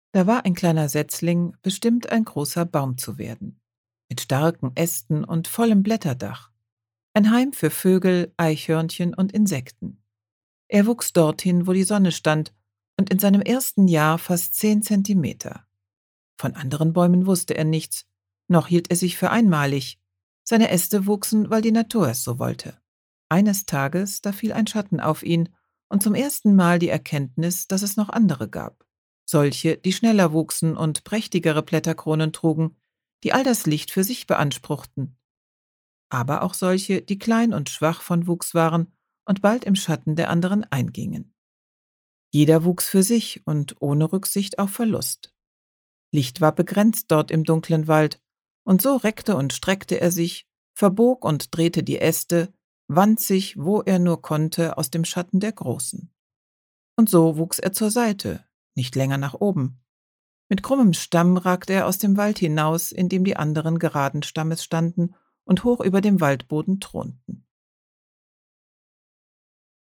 Da war ein kleiner Setzling bestimmt, ein großer Baum zu werden, mit starken Ästen und vollem Blätterdach, ein Heim für Vögel, Eichhörnchen und Insekten. Er wuchs dorthin, wo die Sonne stand, und in seinem ersten Jahr fast 10 Zentimeter. Von anderen Bäumen wusste er nichts, noch hielt er sich für einmalig. Seine Äste wuchsen, weil die Natur es so wollte. Eines Tages, da fiel ein Schatten auf ihn, und zum ersten Mal die Erkenntnis, dass es noch andere gab. Solche, die schneller wuchsen und prächtigere Blätterkronen trugen, die all das Licht für sich beanspruchten. Aber auch solche, die klein und schwach von Wuchs waren und bald im Schatten der anderen eingingen. Jeder wuchs für sich und ohne Rücksicht auf Verlust. Licht war begrenzt dort im dunklen Wald, und so reckte und streckte er sich, verbog und drehte die Äste, wand sich, wo er nur konnte, aus dem Schatten der Großen. Und so wuchs er zur Seite, nicht länger nach oben. Mit krummem Stamm ragte er aus dem Wald hinaus, in dem die anderen geraden Stammes standen und hoch über dem Waldboden thronten.